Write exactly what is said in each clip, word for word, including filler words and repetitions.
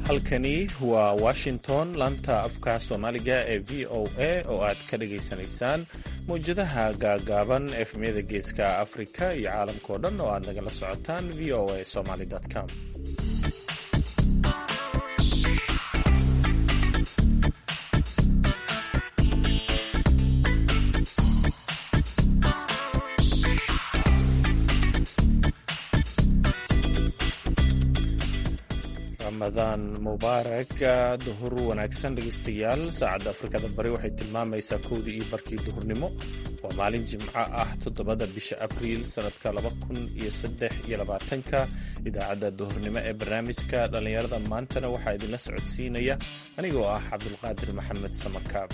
halkani waa washington laanta afka soomaaliga ee v o a oo aad ka dhagaysanaysaan mawjadaha gaagaaban efmyada geeska afrika iyo caalamkao dhan oo aad nagala socotaan v o a somaly com. ramadan mubaarak, duhur wanaagsan dhegaystayaal. saacadda afrikada bari waxay tilmaamaysaa kowdii iyo barkii duhurnimo. waa maalin jimco ah toddobada bisha abriil sanadka laba kun iyo saddex iyo labaatanka. idaacadda duhurnimo ee barnaamijka dhallinyarada maantana waxaa idinla socodsiinaya anigoo ah cabdulqaadir maxamed samakaab.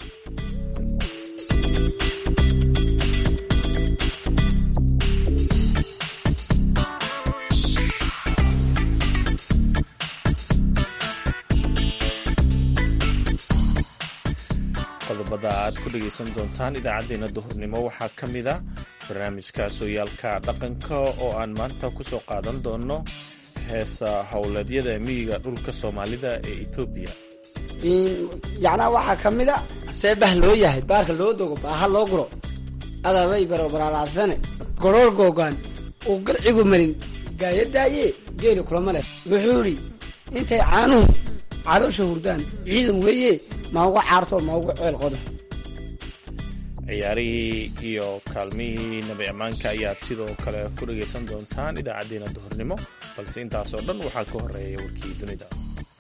qodobada aad ku dhegaysan doontaan idaacaddeenna duhurnimo waxaa ka mid a barnaamijka sooyaalka dhaqanka oo aan maanta ku soo qaadan doono heesa howleedyada miyiga dhulka soomaalida ee etoobiya. yacnaa waxaa ka mid a seebah loo yahay baarka loo dogo baaha loo guro adabay barobaraalaasane goroor googaan uu garcigu marin gaayadaaye geeli kulama leh wuxuu idhi intay caanuhu caloosha hurdaan ciidan weeye ma uga caarto ma uga ceel qoda. ciyaarihii iyo kaalmihii nabi ammaanka ayaad sidoo kale ku dhagaysan doontaan idaacaddeenna duhurnimo, balse intaasoo dhan waxaa ka horeeya warkii dunida.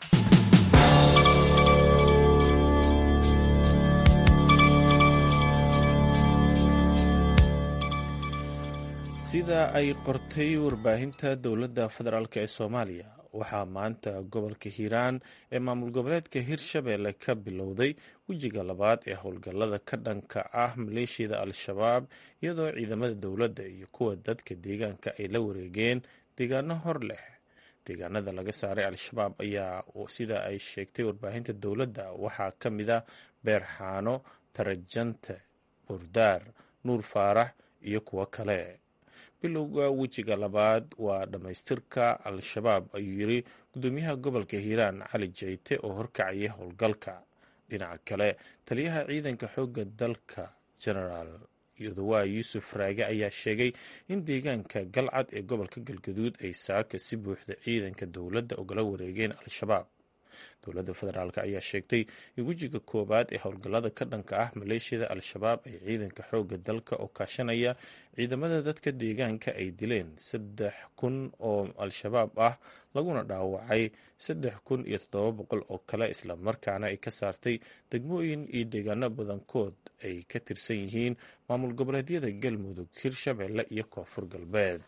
sida ay qortay warbaahinta dowladda federaalk ee soomaaliya, waxaa maanta gobolka hiiraan ee maamul goboleedka hirshabelle ka bilowday wejiga labaad ee howlgallada ka dhanka ah maleeshiyada al-shabaab, iyadoo ciidamada dowladda iyo kuwa dadka deegaanka ay la wareegeen deegaano hor leh. deegaanada laga saaray al-shabaab ayaa sida ay sheegtay warbaahinta dowladda waxaa ka mid a beerxaano, tarajante, burdaar, nuur faarax iyo kuwo kale. bilowga wejiga labaad waa dhammaystirka al-shabaab, ayuu yiri gudoomiyaha gobolka hiiraan cali jayte oo horkacaya howlgalka. dhinaca kale, taliyaha ciidanka xoogga dalka genaraal yodowaa yuusuf raage ayaa sheegay in deegaanka galcad ee gobolka galgaduud ay saaka si buuxda ciidanka dowladda ugala wareegeen al-shabaab. dowladda federaalk ayaa sheegtay in wejiga koowaad ee howlgallada ka dhanka ah maleeshiyada al-shabaab ay ciidanka xoogga dalka oo kaashanaya ciidamada dadka deegaanka ay dileen saddex kun oo al-shabaab ah, laguna dhaawacay saddex kun iyo toddoba boqol oo kale, islamarkaana ay ka saartay degmooyin iyo deegaano badankood ay ka tirsan yihiin maamul goboleedyada galmudug, hirshabelle iyo koonfur galbeed.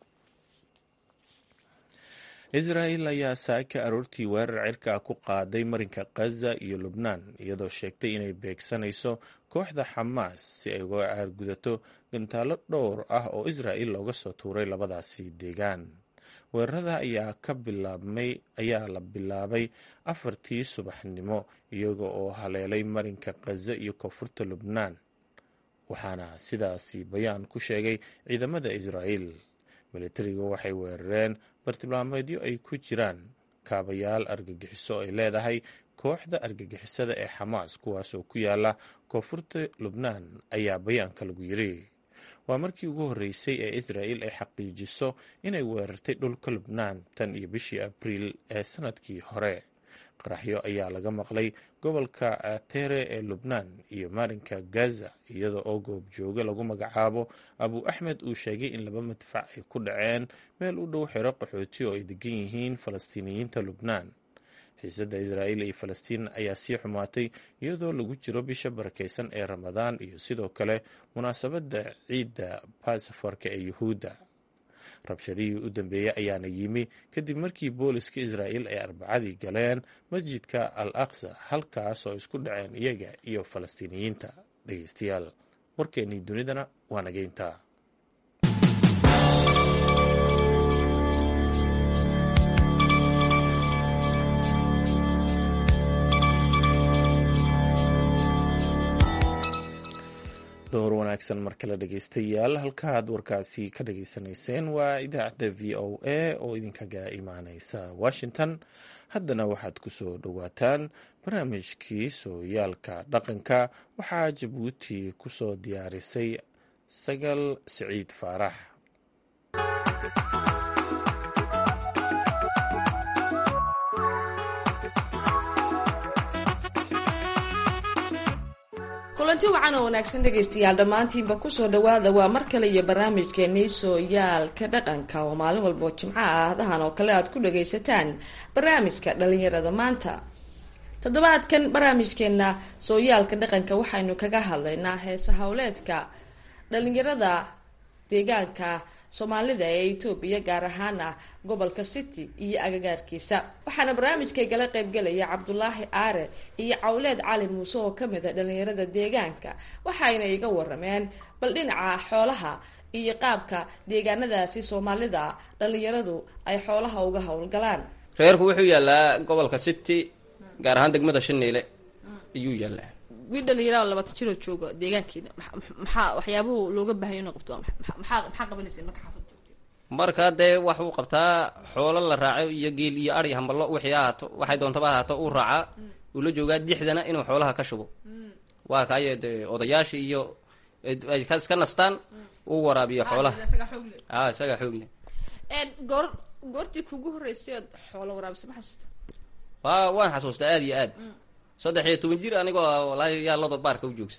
israel ayaa saaka aroortii weerar cirka ku qaaday marinka khaza iyo lubnaan, iyadoo sheegtay inay beegsanayso kooxda xamaas si ay uga caargudato gantaalo dhowr ah oo israel looga soo tuuray labadaasi deegaan. weerarada ayaa ka bilaabmay ayaa la bilaabay afartii subaxnimo iyaga oo haleelay marinka khaza iyo koonfurta lubnaan, waxaana sidaasi bayaan ku sheegay ciidamada israel. militariga waxay weerareen bartilmaameedyo ay ku jiraan kaabayaal argagixiso ay leedahay kooxda argagixisada ee xamaas, kuwaasoo ku yaala koonfurta lubnaan, ayaa bayaanka lagu yiri. waa markii ugu horreysay ee israel ay xaqiijiso inay weerartay dhulka lubnaan tan iyo bishii abriil ee sanadkii hore. qaraxyo ayaa laga maqlay gobolka tere ee lubnaan iyo marinka gaza, iyada oo goobjooge lagu magacaabo abu axmed uu sheegay in laba madfac ay ku dhaceen meel u dhow xero qaxooti oo ay degan yihiin falastiiniyiinta lubnaan. xiisadda israel iyo falastiin ayaa sii xumaatay iyadoo lagu jiro bisha barakaysan ee ramadaan iyo sidoo kale munaasabadda ciidda basafarka ee yuhuudda. rabshadihii u dambeeyey ayaana yimi kadib markii booliska israel ay arbacadii galeen masjidka al aqsa, halkaas oo isku dhaceen iyaga iyo falastiiniyiinta. dhegeystayaal, warkeennii dunidana waa nageyntaa. door wanaagsan mar kale dhegeystayaal halkaaad warkaasi ka dhageysanayseen waa idaacadda v o a oo idinkaga imaaneysa washington. haddana waxaad ku soo dhowaataan barnaamijkii sooyaalka dhaqanka. waxaa jabuuti ku soo diyaarisay sagal siciid faarax. kulanti wacan oo wanaagsan dhegaystayaal dhammaantiinba kusoo dhawaada waa mar kale iyo barnaamijkeenii sooyaalka dhaqanka oo maalin walboo jimco ah adahan oo kale aad ku dhagaysataan barnaamijka dhalinyarada maanta. toddobaadkan barnaamijkeena sooyaalka dhaqanka waxaynu kaga hadlaynaa heesa howleedka dhalinyarada deegaanka soomaalida ee Itoobiya gaar ahaana gobolka City iyo agagaarkiisa. waxaana barnaamijkaygala qaybgalaya Cabdulaahi Aare iyo Cawleed Cali Muuse oo kamid ah dhalinyarada deegaanka. waxayna iga warameen bal dhinaca xoolaha iyo qaabka deegaanadaasi Soomaalida dhalinyaradu ay xoolaha uga howlgalaan. reerku wuxuu yaalaa gobolka City gaar ahaan degmada Shaneele ayuu yaalaa. wiil dhalinyaro laba jiro jooga deegaankeena maxaa waxyaabuhu looga baahan yahay qabto maxaa maxaa qabanaysaa marka xaafad joogto marka de wax uu qabtaa xoolo la raaco iyo geel iyo ari hambalo wixii ahaato waxay doontaba ahaato uu raaca uu la joogaa dixdana inuu xoolaha ka shubo. waa kaay odayaashii iyo ay ka nastaan uu waraabiyo xoolaha. ah isaga xoog leh. een goor goortii kugu horeysay xoolo waraabisay ma xasuusta? waa waan xasuustaa aad iyo aad. saddex iyo toban jir anigoo walahi yaa looda baarka u joogsa.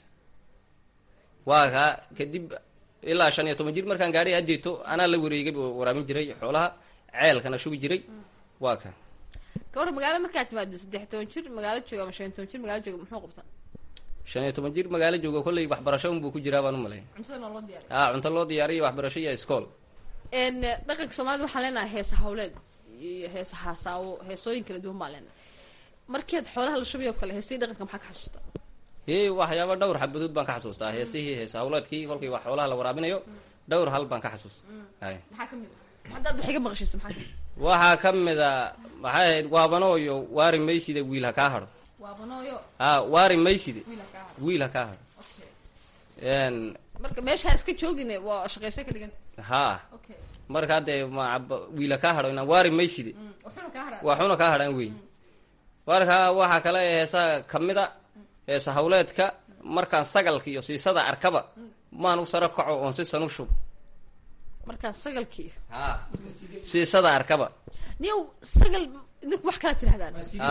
waa ka kadib ilaa shan iyo toban jir markaan gaadhay ajeeto anaa la wareegay waraabin jiray xoolaha ceelkana shubi jiray. waa ka goor magaalo markaad timaado saddex iyo toban jir magaalo jooga ama shan iyo toban jir magaalo jooga muxuu qabtaa? shan iyo toban jir magaalo jooga kolley waxbarasho unbuu ku jiraa baan u maleeyaa. cuntada loo diyaariyo ah cunto loo diyaariyo waxbarasho iyo iskool. een dhaqanka Soomaalida waxaan leenahay heesa howleed iyo heesa haasaawo heesooyin kala duwan baan leenahay. markeed xoolaha la shubiyo kale heesii dhaqanka maxaa ka xasuusta? ee waxyaabo dhowr xabadood baan ka xasuustaa heesihii heesa howleedkii kolkii wax xoolaha la waraabinayo dhowr hal baan ka xasuustaa. hay maxaa kamid ah hadda aad xiga maqashiisa maxaa waxaa kamid ah maxay ahayd waabanooyo waari maysida wiil ha ka haro. waabanooyo ah waari maysida wiil ha ka haro wiil ha ka haro. een marka meesha iska joogine waa shaqeysan ka dhigan. ha okay marka de ma wiil ha ka haro inaan waari maysida wuxuu ka haraa waxuna ka haraan weey. warka waxa kale heesa kamida heesa howleedka markaan sagalka iyo siisada arkaba maan u sara kaco oo si sanu shub. markaan sagalkii ha siisada arkaba niyow sagal idinku wax kala tirahdaan.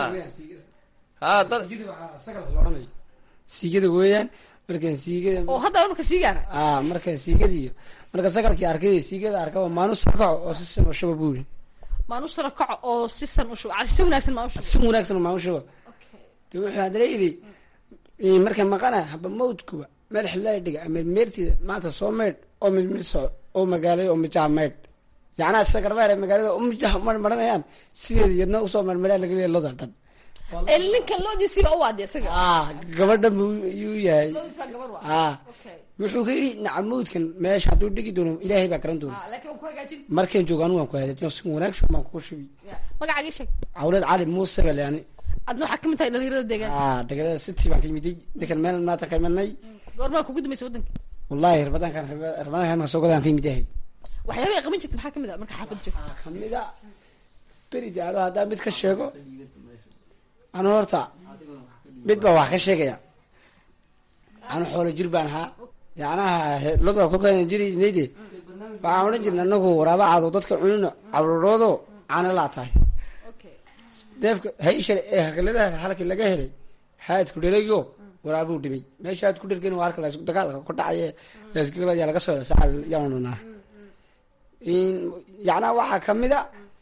ha dad sagal looranay siigada weeyaan markaan siigada oo hadda uu ka siigaana ah markaan siigadiyo marka sagalkii arkay siigada arkaba maan u sara kaco oo si sanu shub buuri. maan u sara kaco oo si san u shub cali si wanaagsan ma u shub si wanaagsan ma u shub. okay de wuxuu hadalay yiri in marka maqana haba mawdkuba meel xilay dhiga ama meertida maanta soo meed oo mid mid soo oo magaalada oo mijaameed yaana sagarbaare magaalada oo mijaah mar maranayaan sideed yadna u soo marmaraa laga leeyahay looda dhan. ee ninkan loo disiba oo waad isaga ah gabadha uu yahay loo disiba gabar waa. ah okay wuxuu ka yiri nacamuudkan meesha haduu dhigi doono ilaahay baa garan doona. ah laakiin ku hagaajin markeen joogaan waan ku hagaajin si wanaagsan ma ku shubi. magacaaga sheeg? Cawleed Cali Muuse balaani. adna waxa kamid tahay dhalinyarada deegaanka. ah deegaanada City baan ka yimid dekan meel maanta ka imanay. goorma ku gudmayso wadanka? wallahi rabadan kan rabadan kan soo gadaan ka yimid yahay. waxyaabo qaban jirtay maxaa kamid ah marka xaafad joogto? kamid ah berida ado hadda mid ka sheego aan horta mid ba wax ka sheegaya aan xoolo jir baan ahaa yaanaha lada ku keenay jiri neeyde waxaan oran jirnay anagu waraaba caado dadka cunino cabrodoodo aan la tahay. okay deefka hayshale ee hagalada halkii laga helay haad ku dhaleeyo waraabu dhibay meesha aad ku dhirgan waa halka la isku dagaalka ku dhacay ee isgaalada laga soo saal yaanuna in yaana waxa kamida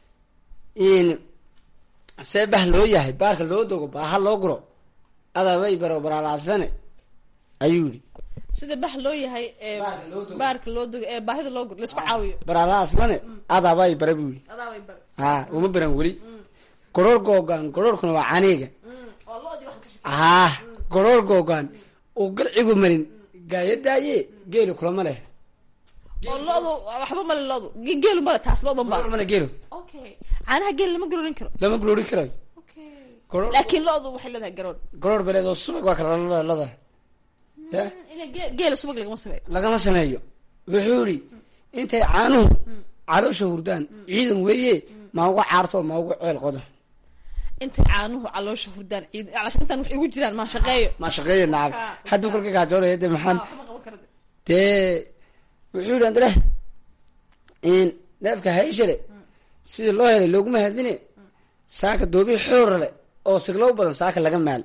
in seebah loo yahay baarka loo dogo baaha loo guro adabay baro baraalaasane ayuu yiri sida bah loo yahay ee baarka loo dogo ee baahida loo guro la isku caawiyo baraalaasane adabay bare buu yiri. adabay bar ha uma baran wali goror googan gororkuna waa caniga oo loodi wax ka shaqeeyo. ah goror googan oo galcigu marin gaayadaaye geelu kulama leh oo loodu waxba ma loodu geelu ma taas loodu ma mana geelu. okay caanaha geel lama garorin karo. lama gloori karo. okay goror laakiin loodu waxay leedahay garoon. goror beleed oo subag waa kala lada geela subag lagama sameeyo lagama sameeyo wuxuu yidhi intay caanuhu caloosha hurdaan ciidan weeye ma uga caarto ma uga ceel qodo intay caanuhu caloosha hurdaan ciidan calaashan intaan wax igu jiraan ma shaqeeyo ma shaqeeyo nacam hadduu kolka gaajoolaya dee maxaan dee wuxuu yidhi andale in neefka hayshale sida loo helay looguma hadline saaka doobi xoora le oo siglow badan saaka laga maal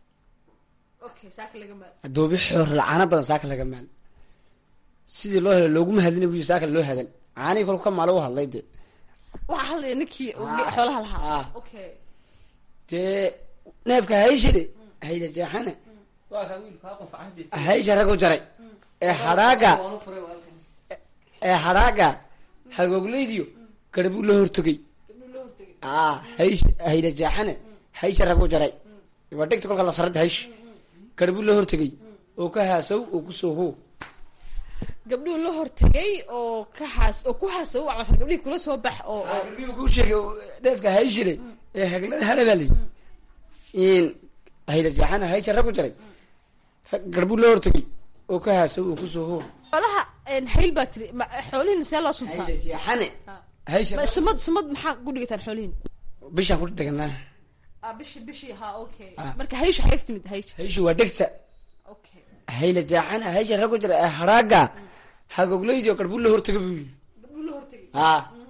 doobi xoorle caano badan saaka laga maal sidii loo helay looguma hadline buyi saaka loo hadan caanihii kolku ka maalo u hadlay dee waxaa hadlaya ninkii xoolaha lahaa dee neefka hayshale hayla jeexane haysha rag u jaray ee hadhaaga ee hadhaaga hagooglaydiyo garabuu la hortogay a haysh hayla jeexane haysha rag u jaray waa dhegta kolka la sarada haysh garabuu la hortegay oo ka haasow oo kusoo ho gabdhuhu la hortegay oo ka haas oo ku haasow calaashan gabdhihii kula soo bax oo gabdhihi ku sheegay neefka hayshile ee haglada halabaalay in hayla jeexane haysha rag u jaray garbuu la hortegay oo ka haasow oo kusoo ho xoolaha hayl baa tiri xoolihiina see loo suntaa hayla jeexane haysha sumad sumad maxaa ku dhigataan xoolihiin bishaan ku dhiganaa ah bishi bishi ha okay marka haysha xigta timid haysha haysha waa dhegta okay hayla jeexane haysha rag u jira ee haraaga hagooglaydi oo garbuu la hortegay buu yidhi gabdhuu la hortegay ha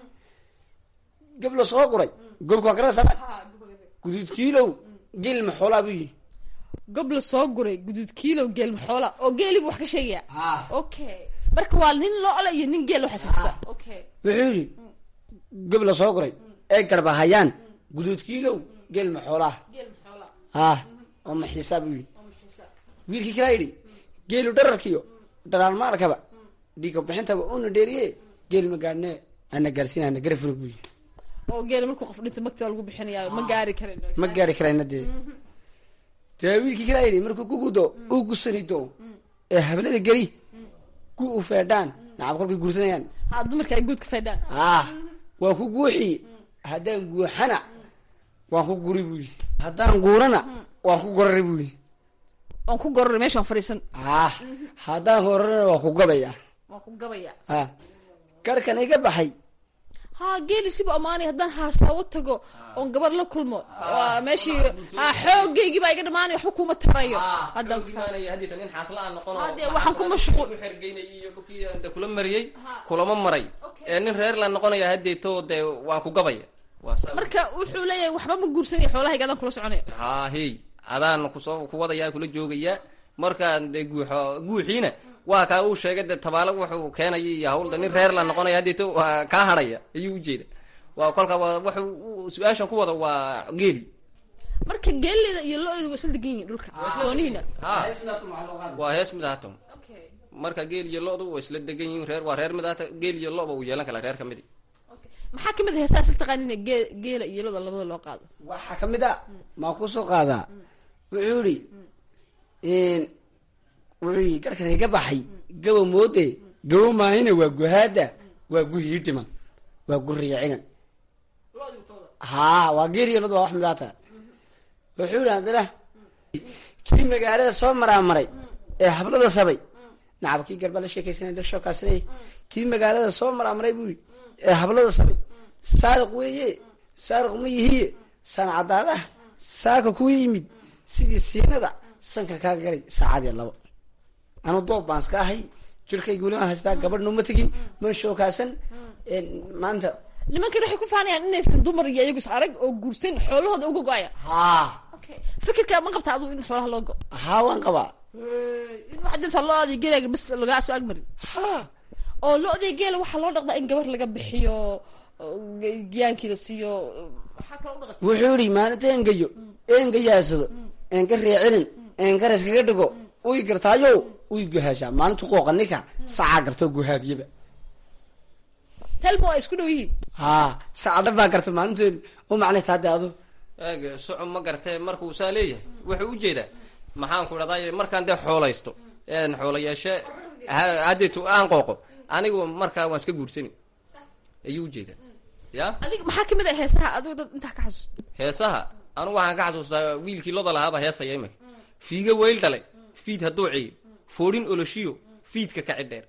gablo soo guray gobka waa garasa guduud kiilow geel ma xoolaa buu yidhi gobla soo guray guduud kiilow geel ma xoola oo geelibu wax ka sheegaya okay marka waa nin loola iyo nin geel wax xasuusta okay wuxuu yidhi gobla soo guray ee garba hayaan guduud kiilow geel ma xoolaa geel ma xoola ha oo ma xisaab buu yidhi wiilkii kalaa yidhi geelu dhararkiyo dhalaal maalkaba dhiiga bixintaba una dheeriye geel ma gaadhne ana gaarsiin ana garafuna buu yidhi oo geel markuu qof dhinta magta lagu bixinayaa ma gaari karin ma gaari karayna dee dee wiilkii kalaa yidhi markuu ku gudo uu gusanido ee hablada geli ku u feedhaan nacab kolkay guursanayaan ha dumarka ay guudka feedhaan ah waan ku guuxi haddaan guuxana waan ku guri buu yidhi haddaan guurana waan ku gorari buu yidhi waan ku gorari meesha waan fadhiisan ah haddaan gorarana waan ku gabaya waan ku gabaya ah garhkan iga baxay ha geeli siba amaanay haddaan haasawo tago oon gabar la kulmo waa meeshii ha xoogaygii baa iga dhamaanay waxba kuma tarayo haddaan nin xaaslaan noqon hadee waxaan ku mashquul xergeynay iyo kii kula mariyay kulama maray ee nin reer la noqonaya hadeeto de waa ku gabaya marka wuxuu leeyahay waxba ma guursanay xoolahayga adaan kula soconaya ha hey adaan kusoo ku wadaya kula joogaya markaan de guuxo guuxiina waa kaa uu sheegay de tabaalo wuxuu keenay iyo hawlda nin reer la noqonaya hadeeto waa kaa hadhaya ayuu ujeeda waa kolka wuxuu su-aashan ku wada waa geeli marka geelida iyo lo-da waa isla degan yihiin dhulka soonihiina waa hees mid ahaato marka geel iyo lo-du waa isla degan yihiin reer waa reer mid ahata geel iyo lo-ba uu yeelan kala reer ka midi maxaa kamid a heesaa isla taqaanina gee geela iyo loda labada loo qaado waxaa kamid a maa kusoo qaadaa wuxuu yihi wuxuu yii garhkan iga baxay gabo moode gabo maahina waa guhaada waa guhii dhiman waa guriya cinan haa waa geeliyo lod waa wax midaata wuxuu yihi haddana kii magaalada soo maraamaray ee hablada sabay nacab kii garba la sheekaysanay la shookaasanay kii magaalada soo maraamaray buu yidhi ee hablada sabay saariq weeye saariq ma yihiye sancadaadaha saaka ku yimid sidii siinada sanka kaa galay saacadii labo anu doob baan iska ahay jirkayga weli aan haystaa gabadhna uma tegin man shookaasan maanta nimankan waxay ku faanayaan inaysan dumar iyo iyagus arag oo guursan xoolahooda uga go-aya haa fikirka ma qabta aduu in xoolaha loo go haa waan qabaa in waxa jirta lo-da geelaga bas lagaa soo agmarin haa oo lo-da geela waxaa loo dhaqdaa in gabar laga bixiyo giyaankii la siiyo waxaa kala u dhaqata wuxuu yihi maalinta engayo engayaadsado enka reecinin enkara iskaga dhigo uy gartaayo uy guhaashaa maalintu qooqa ninka sacaa gartoo guhaadiyaba talmo ay isku dhow yihiin haa saca dhab baa garta maalinteedu u macnay taade adu eeg soco ma gartee markuu saa leeyahay wuxuu ujeedaa maxaan ku dhahday markaan dee xoolaysto een xoola yeeshe hadeetu aan qooqo anigu markaa waan iska guursani ayuu ujeedaa ya adiga maxaa kamid ah heesaha adigu dad intaa ka xasuusta heesaha anigu waxaan ka xasuustaa wiilkii loda lahaaba heesaya imika fiiga weyl dhalay fiid hadduu ciyo foodhin oloshiyo fiidka kaci dheer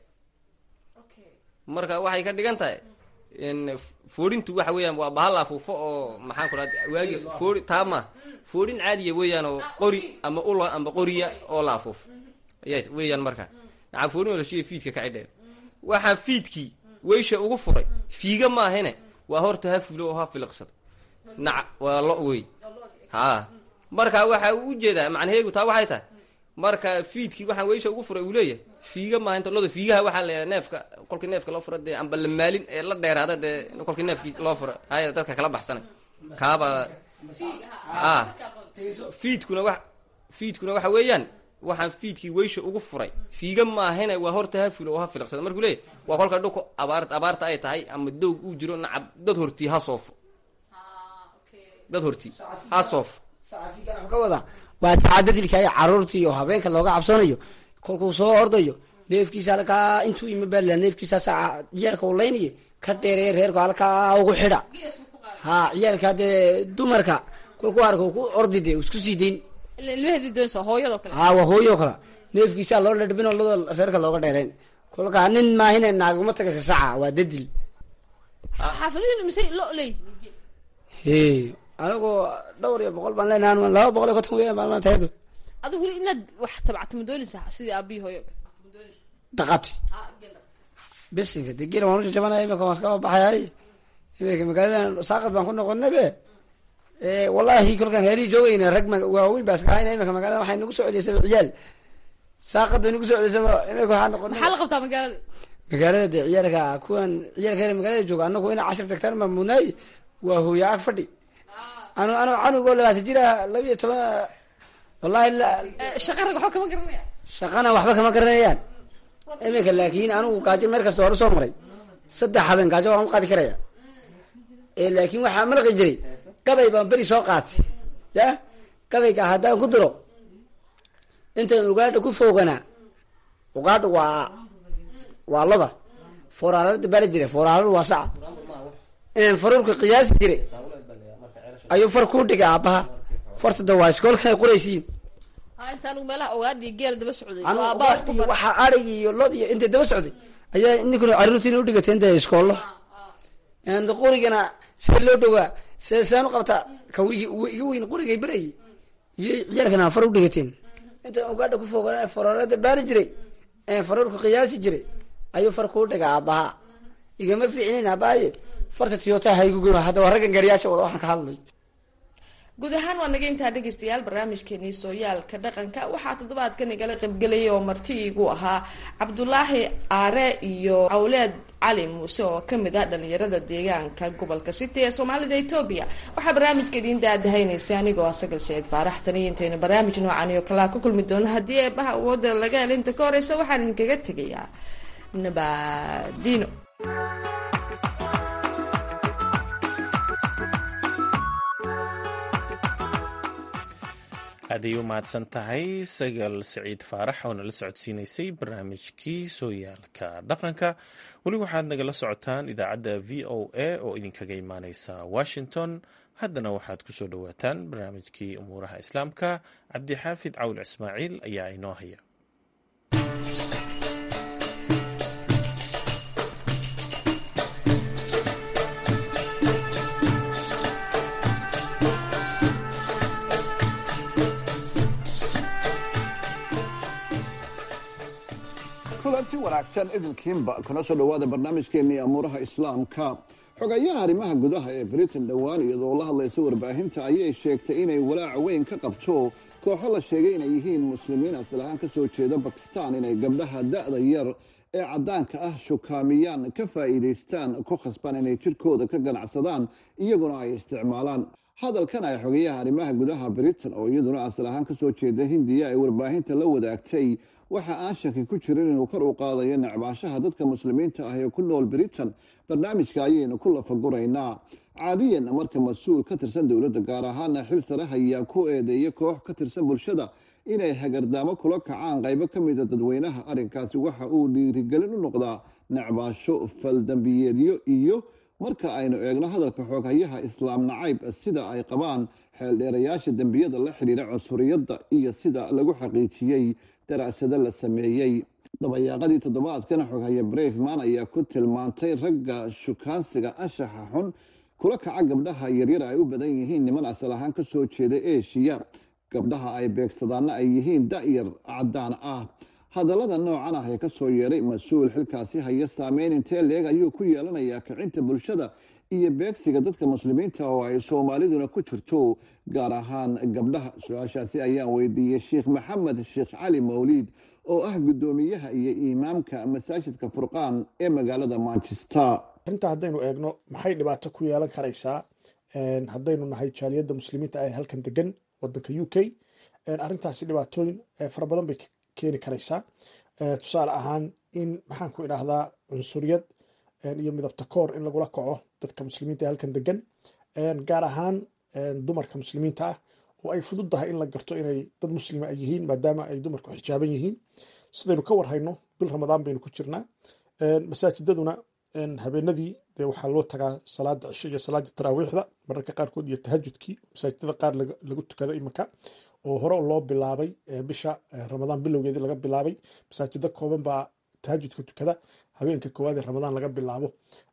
marka waxay ka dhigan tahay foodhintu waxa weeyaan waa bahal afuufo oo maxaan ku dhaha waagi foodhi taama foodhin caadiya weeyaan oo qori ama ula ama qoriya oo la afuufo ayay weeyaan marka nacam foodhin oloshiyo fiidka kaci dheer waxaa fiidkii weysha ugu furay fiiga maahane waa horta ha fulo oo ha filiqsado nac waa lo wey haa marka waxa uu ujeedaa macnaheegu taa waxay tahay marka fiidkii waxaan weysha ugu furay uu leeyahay fiiga maaha inta loda fiigaha waxaa leeyahay neefka kolkii neefka loo fura dee amba la maalin ee la dheeraada dee kolkii neefkii loo fura haya dadka kala baxsanay kaaba ah fiidkuna wax fiidkuna waxa weeyaan waxaan fiidkii weysha ugu furay fiiga maahane waa horta ha fulo oo ha filiqsado markuu leeyahay waa kolka dhulka abaar abaarta ay tahay ama doog uu jiro nacab dad hortii ha soofo dad hortii ha soofo ka wada waa saacada dilka ay caruurtii iyo habeenka looga cabsanayo kolkuu soo ordayo neefkiisa halkaa intuu ima baala neefkiisa saaca ciyaalka uu leynayo ka dheereeya reerku halkaa ugu xidha ha ciyaalka dee dumarka kolku arko ku ordi dee isku sii dayn ilmaheedii doonaysa hooyadoo kale ha waa hooyo kale neefkiisa loo dhadhabin oo lada reerka looga dheereyn kolkaa nin maahine naaguma tagaysa saaca waa dadil xaafadihiina mise lo leey he anigoo dhowr iyo boqol baan leenahay laba boqol iyo konton weeyaan baan tahay adigu weli inaad wax tabacta ma doonaysaa sidii aabihi hooyo dhaqati bisiga dee geela waan u jajabanahay imika waan iskaba baxayay imika magaaladan saaqad baan ku noqonabe wallahi kolkaan heelihii joogayna rag waaweyn baa iska hayna imika magaalada waxay nagu soo celiyay ciyaal saaqad bay nagu soo celiyay imika waxaa noqonay maxaa la qabtaa magaalada magaalada dee ciyaalka kuwan ciyaalka magaalada jooga anagu ina cashir tagtaan ma munaay waa hooya ag fadhi ano ano canugoo labaatan jira laba iyo toban wallahi shaqa rag waxba kama garanayaan shaqana waxba kama garanayaan imika laakin anigu gaajo meel kasta hore soo maray saddex habeen gaajo waan u qaadi karaya laakin waxaa malaqi jiray gabay baan beri soo qaatay ya gabayga haddaan ku diro intaan ugaadha ku fooganaa ugaadha waa waa loda fooraalada bala jira fooraaladu waa saca faruurka qiyaasi jiray ayuu far kuu dhigay aabaha fartada waa iskoolkan qoraysiin inta anigu meelaha ogaadhi geel daba socday waxaa arig iyo lod iyo intay daba socday ayaa ninkuna caruurtiina udhigatay inta iskoollo qorigana see loo dhowaa see saan u qabtaa ka iga weyn qorigay berayay iyo ciyaalkana far udhigateen inta ogaadha ku foogana farorada baari jiray faruurka qiyaasi jiray ayuu far kuu dhigay aabaha igama fiicnin aabaaye farta tiyota haygugo hadda waa raggan gaariyaasha wada waxaan ka hadlay guud ahaan waa naga intaa dhegaystayaal barnaamijkeenii sooyaalka dhaqanka waxaa toddobaadkan igala qaybgelaya oo marti igu ahaa cabdulaahi aare iyo cawleed cali muuse oo kamid ah dhalinyarada deegaanka gobolka city ee soomaalida etoobiya waxaa barnaamijka idiin daadahaynaysa anigoo asagal saciid faarax taniyo intaynu barnaamij noocan iyo kalaa ku kulmi doono haddii eebaha awooda laga hela inta ka horeysa waxaan idinkaga tegayaa nabadino aaday u mahadsan tahay sagal saciid faarax oo nala socodsiinaysay barnaamijkii sooyaalka dhaqanka weli waxaad nagala socotaan idaacadda v o a oo idinkaga imaaneysa washington haddana waxaad kusoo dhawaataan barnaamijkii umuuraha islaamka cabdixaafid cawl ismaaciil ayaa inoo haya kulanti wanaagsan idinkiinba kuna soo dhawaada barnaamijkeenii amuuraha islaamka xogayaha arrimaha gudaha ee britain dhowaan iyadoo la hadlaysa warbaahinta ayay sheegtay inay walaac weyn ka qabto kooxo la sheegay inay yihiin muslimiin asal ahaan ka soo jeeda bakistan inay gabdhaha da'da yar ee caddaanka ah shukaamiyaan ka faa'iidaystaan ku khasban inay jirkooda ka ganacsadaan iyaguna ay isticmaalaan hadalkan ay xogayaha arrimaha gudaha britain oo iyaduna asal ahaan ka soo jeeda hindiya ay warbaahinta la wadaagtay waxa aan shaki ku jirin inuu kor u qaadayo necbaashaha dadka muslimiinta ah ee ku nool britain barnaamijka ayaynu ku lafaguraynaa caadiyan marka mas-uul ka tirsan dowladda gaar ahaana xil sare hayaa ku eedeeya koox ka tirsan bulshada inay hagardaamo kula kacaan qaybo ka mida dadweynaha arrinkaasi waxa uu dhiirigelin u noqdaa necbaasho faldambiyeedyo iyo marka aynu eegno hadalka xooghayaha islaam nacayb sida ay qabaan xeeldheerayaasha dembiyada la xidhiira cunsuriyadda iyo sida lagu xaqiijiyey daraasado la sameeyey. dabayaaqadii toddobaadkan xoghaye Braveman ayaa ku tilmaantay ragga shukaansiga anshaxa xun kula kaca gabdhaha yaryar ay u badan yihiin niman asal ahaan ka soo jeeda Asia. gabdhaha ay beegsadaana ay yihiin da'yar caddaan ah. hadallada noocan ah ee ka soo yeeray mas-uul xilkaasi haya saameyn intee leeg ayuu ku yeelanayaa kicinta bulshada iyo beegsiga dadka muslimiinta oo ay soomaaliduna ku jirto gaar ahaan gabdhaha? su-aashaasi ayaan weydiiyey sheekh maxamed sheekh cali mawliid oo ah guddoomiyaha iyo imaamka masaajidka furqaan ee magaalada Manchester. arrinta haddaynu eegno maxay dhibaato ku yeelan karaysaa haddaynu nahay jaaliyadda muslimiinta ee halkan degan wadanka U K? arrintaasi dhibaatooyin fara badan bay keeni karaysaa. tusaale ahaan in maxaan ku idhaahdaa cunsuriyad iyo midabta koor in lagula kaco dadka muslimiinta ee halkan degan, gaar ahaan dumarka muslimiinta ah oo ay fududdahay in la garto inay dad muslima ay yihiin maadaama ay dumarku xijaaban yihiin. sidaynu ka warhayno bil ramadaan baynu ku jirnaa. masaajidaduna habeenadii dee waxaa loo tagaa salaada cisho iyo salaada taraawiixda, mararka qaarkood iyo tahajudkii masaajidada qaar lagu tukado iminka oo hore loo bilaabay bisha ramadaan bilowgeedii laga bilaabay. masaajida kooban baa tahajudka tukada habeenka koowaad ee ramadaan laga bilaabo.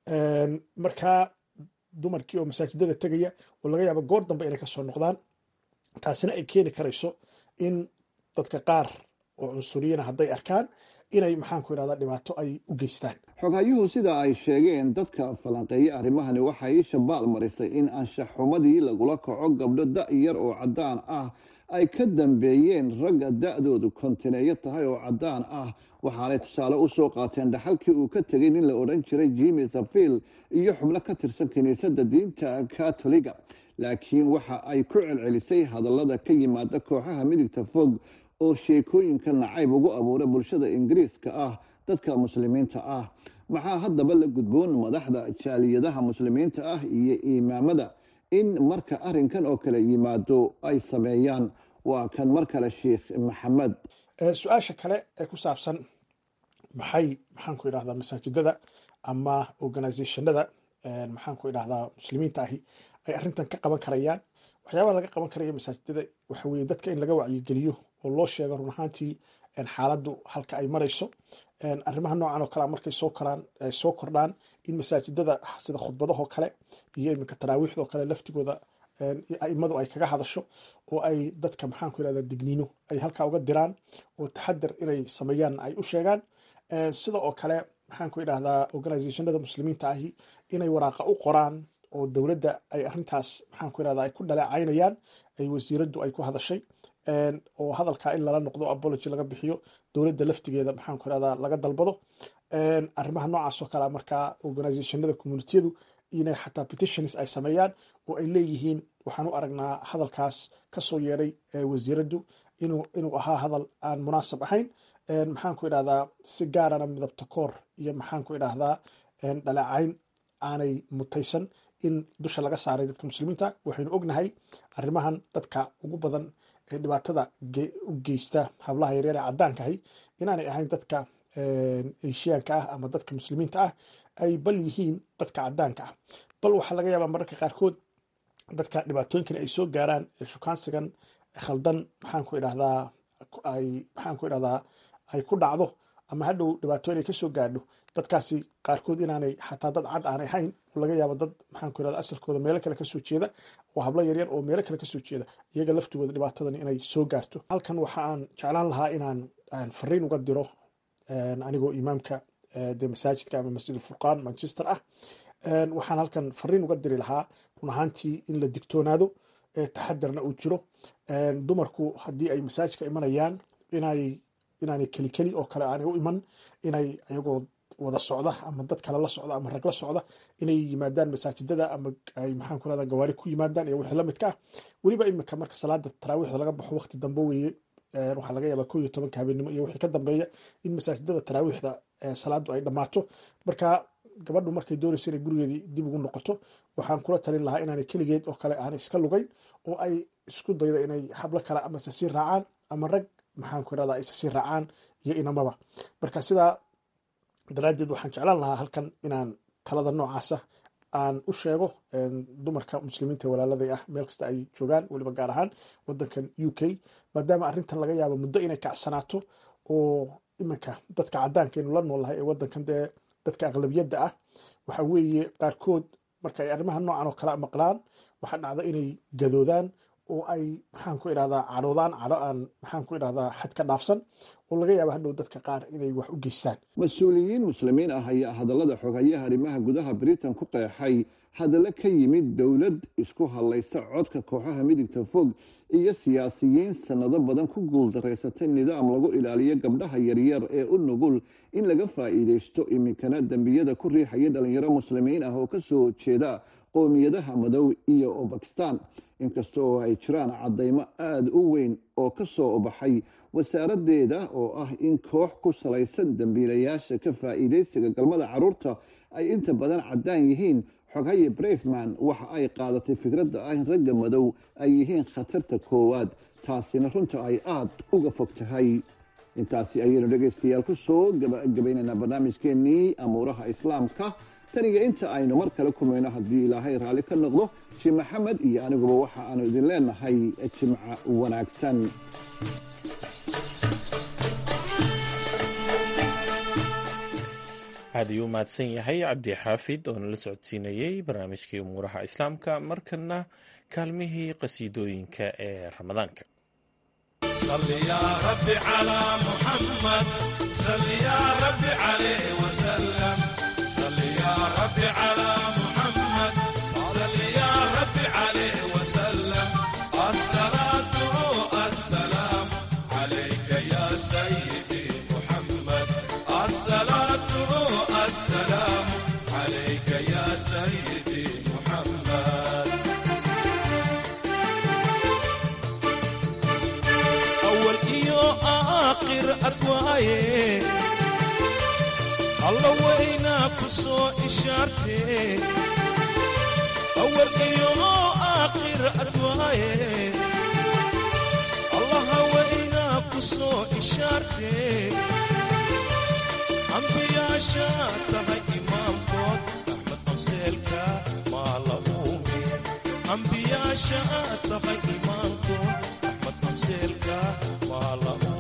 markaa dumarkii oo masaajidada tegaya oo laga yaabo goor dambe inay kasoo noqdaan, taasina ay keeni karayso in dadka qaar oo cunsuriyana hadday arkaan inay maxaan ku idhahdaa dhibaato ay u geystaan. xoghayuhu sida ay sheegeen dadka falanqeeya arrimahani waxay shabaal marisay in anshaxumadii lagula kaco gabdho da-yar oo caddaan ah ay ka dambeeyeen ragga da-doodu kontineeyo tahay oo caddaan ah. waxaanay tusaale u soo qaateen dhaxalkii uu ka tegay nin la odhan jiray Jimmy Savile iyo xubno ka tirsan kiniisadda diinta Katoliga. laakiin waxa ay ku celcelisay hadallada ka yimaada kooxaha midigta fog oo sheekooyinka nacayb ugu abuura bulshada Ingiriiska ah dadka muslimiinta ah. maxaa haddaba la gudboon madaxda jaaliyadaha muslimiinta ah iyo imaamada in marka arrinkan oo kale yimaado ay sameeyaan? waa kan mar kale sheekh maxamed. su-aasha kale ee ku saabsan maxay maxaan ku idhahdaa masaajidada ama organizationada maxaan ku idhahdaa muslimiinta ahi ay arrintan ka qaban karayaan? waxyaabaha laga qaban karaya masaajidada waxa weeye dadka in laga wacyigeliyo oo loo sheego run ahaantii xaaladdu halka ay marayso. arrimaha noocan oo kale markay soo koraan soo kordhaan in masaajidada sida khudbadahoo kale iyo iminka taraawiixda oo kale laftigooda aimadu ay kaga hadasho oo ay dadka maxaan ku idhahdaa digniino ay halkaa uga diraan oo taxadar inay sameeyaan ay u sheegaan. sida oo kale maxaan ku idhahdaa organizationada muslimiinta ahi inay waraaqa u qoraan oo dowladda ay arrintaas maxaan ku idhahdaa ay ku dhaleecaynayaan, ay wasiiraddu ay ku hadashay oo hadalkaa in lala noqdo apology laga bixiyo dowladda laftigeeda maxaan ku idhahdaa laga dalbado. arrimaha noocaas oo kale markaa organizationada communitiyadu inay xataa petitions ay sameeyaan oo ay leeyihiin waxaan u aragnaa hadalkaas ka soo yeeray wasiiraddu inuu inuu ahaa hadal aan munaasab ahayn, maxaan ku idhahdaa si gaarana midabta koor iyo maxaan ku idhahdaa dhaleecayn aanay mutaysan in dusha laga saaray dadka muslimiinta. waxaynu ognahay arrimahan dadka ugu badan ee dhibaatada u geysta hablaha yaryar ee caddaankahi inaanay ahayn dadka eshiyaanka ah ama dadka muslimiinta ah, ay bal yihiin dadka caddaanka ah. bal waxaa laga yaabaa mararka qaarkood dadka dhibaatooyinkan ay soo gaaraan ee shukaansigan khaldan maxaan ku idhahdaa ay maxaan ku idhahdaa ay ku dhacdo ama hadhow dhibaatooyin ay ka soo gaadho dadkaasi qaarkood inaanay xataa dad cad aanay hayn oo laga yaabo dad maxaan ku idhahdaa asalkooda meelo kale kasoo jeeda oo hablo yaryar oo meelo kale kasoo jeeda iyaga laftigooda dhibaatadan inay soo gaarto. halkan waxa aan jeclaan lahaa inaan fariin uga diro anigoo imaamka dee masaajidka ama masjidul furqaan Manchester ah. waxaan halkan fariin uga diri lahaa run ahaantii in la digtoonaado, taxadarna uu jiro. dumarku haddii ay masaajidka imanayaan inay inaanay keli keli oo kale aanay u iman, inay ayagoo wada socda ama dad kale la socda ama rag la socda inay yimaadaan masaajidada ama ay maxaan ku rahdaa gawaari ku yimaadaan iyo wixii la midka ah. weliba iminka marka salaada taraawiixda laga baxo waqti dambe weeye, waxaa laga yaabaa kow iyo tobanka habeenimo iyo wixii ka dambeeya in masaajidada taraawiixda salaadu ay dhammaato. marka gabadhu markay doonayso inay gurigeedii dib ugu noqoto waxaan kula talin lahaa inaanay keligeed oo kale aanay iska lugayn oo ay isku daydo inay hablo kale ama se sii raacaan ama rag maxaan ku idhahdaa isa sii raacaan iyo inamaba. marka sidaa daraaddeed waxaan jeclaan lahaa halkan inaan talada noocaasa aan u sheego dumarka muslimiinta walaaladay ah meel kasta ay joogaan, weliba gaar ahaan wadankan U K, maadaama arrintan laga yaabo muddo inay kacsanaato oo iminka dadka caddaankeenu la nool lahay ee waddankan dee dadka aqlabiyadda ah waxa weeye qaarkood marka ay arrimaha noocan oo kale maqlaan waxaa dhacda inay gadoodaan oo ay maxaan ku idhahdaa cadhoodaan cadho aan maxaan ku idhahdaa xad ka dhaafsan oo laga yaaba hadhow dadka qaar inay wax u geystaan. mas-uuliyiin muslimiin ah ayaa hadallada xogayaha arrimaha gudaha britain ku qeexay hadallo ka yimid dowlad isku hadlaysa codka kooxaha midigta fog iyo siyaasiyiin sanado badan ku guuldareysatay nidaam lagu ilaaliyo gabdhaha yaryar ee u nugul in laga faa'iidaysto iminkana dembiyada ku riixaya dhalinyaro muslimiin ah oo ka soo jeeda qowmiyadaha madow iyo oo bakistan. inkasta oo ay jiraan caddaymo aada u weyn oo ka soo baxay wasaaraddeeda oo ah in koox ku salaysan dembiilayaasha ka faa'iidaysiga galmada carruurta ay inta badan caddaan yihiin, xoghaye brefman waxa ay qaadatay fikradda ah in ragga madow ay yihiin khatarta koowaad, taasina runta ay aada uga fog tahay. intaasi ayaynu dhegaystayaal ku soo gabagabaynaynaa barnaamijkeennii amuuraha islaamka. taniga inta aynu mar kale kulmayno haddii ilaahay raalli ka noqdo, sheekh maxamed iyo aniguba waxa aanu idin leenahay jimco wanaagsan. aad ayuu mahadsan yahay cabdi xaafid oo nala socodsiinayey barnaamijkii umuuraha islaamka. markana kaalmihii qasiidooyinka ee ramadaanka. alla waynaa ku soo ishaartee awal iyo aakhir adwaaye allaha waynaa ku soo ishaartee ambiyaasha tahay imaamkood axmed qabseelka maa la uume ambiyaasha tahay imaamkood axmed qabseelka maa la uume.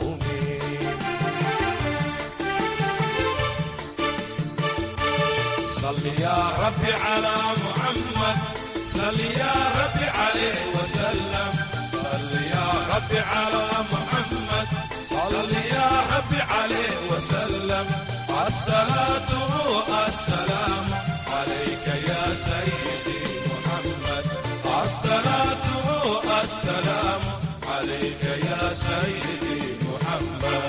صل يا ربي على محمد صل يا ربي عليه وسلم صل يا ربي على محمد صل يا ربي عليه وسلم الصلاة والسلام عليك يا سيدي محمد الصلاة والسلام عليك يا سيدي محمد.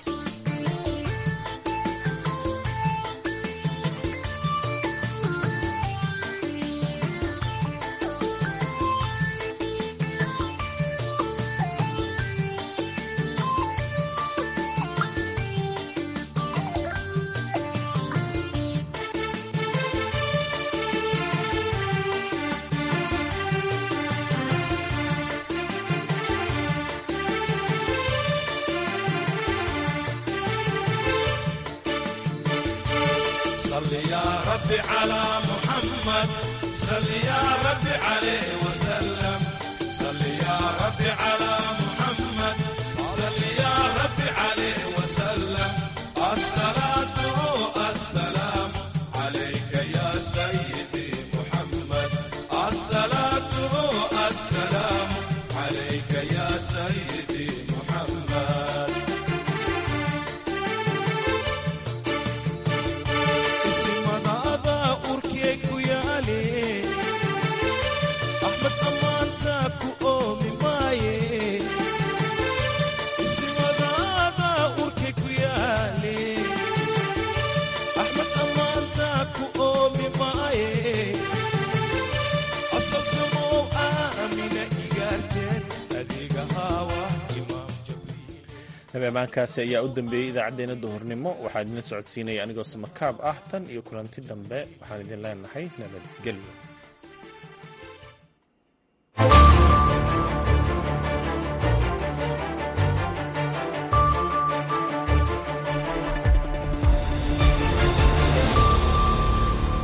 صل يا ربي على محمد صل يا ربي عليه وسلم صل يا ربي على محمد صل يا ربي عليه وسلم الصلاة والسلام عليك يا سيدي محمد الصلاة والسلام عليك يا سيدي محمد. nabi amaankaasi ayaa u dambeeyey idaacaddeenna duhurnimo. waxaa idinla socodsiinaya anigoo samakaab ah. tan iyo kulanti dambe waxaan idin leenahay nabadgelyo.